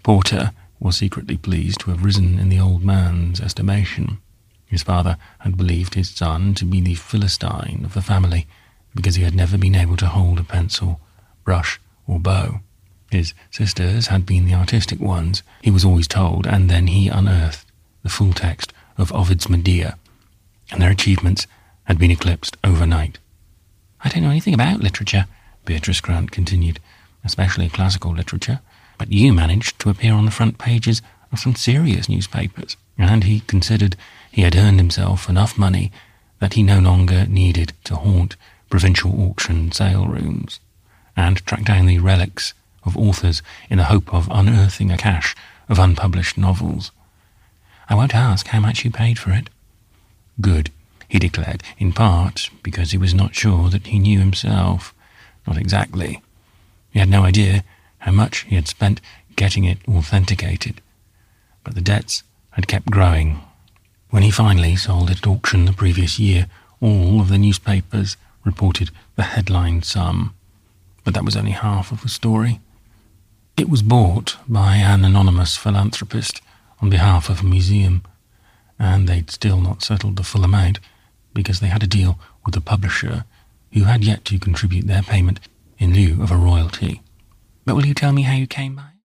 Porter was secretly pleased to have risen in the old man's estimation. His father had believed his son to be the Philistine of the family because he had never been able to hold a pencil, brush, or bow. His sisters had been the artistic ones, he was always told, and then he unearthed the full text of Ovid's Medea, and their achievements had been eclipsed overnight. "I don't know anything about literature," Beatrice Grant continued, "especially classical literature, but you managed to appear on the front pages of some serious newspapers," and he considered he had earned himself enough money that he no longer needed to haunt provincial auction sale rooms and track down the relics of authors in the hope of unearthing a cache of unpublished novels. "I won't ask how much you paid for it." "Good," he declared, in part because he was not sure that he knew himself. Not exactly. He had no idea how much he had spent getting it authenticated, but the debts had kept growing. When he finally sold it at auction the previous year, all of the newspapers reported the headline sum. But that was only half of the story. It was bought by an anonymous philanthropist on behalf of a museum, and they'd still not settled the full amount because they had a deal with the publisher who had yet to contribute their payment in lieu of a royalty. "But will you tell me how you came by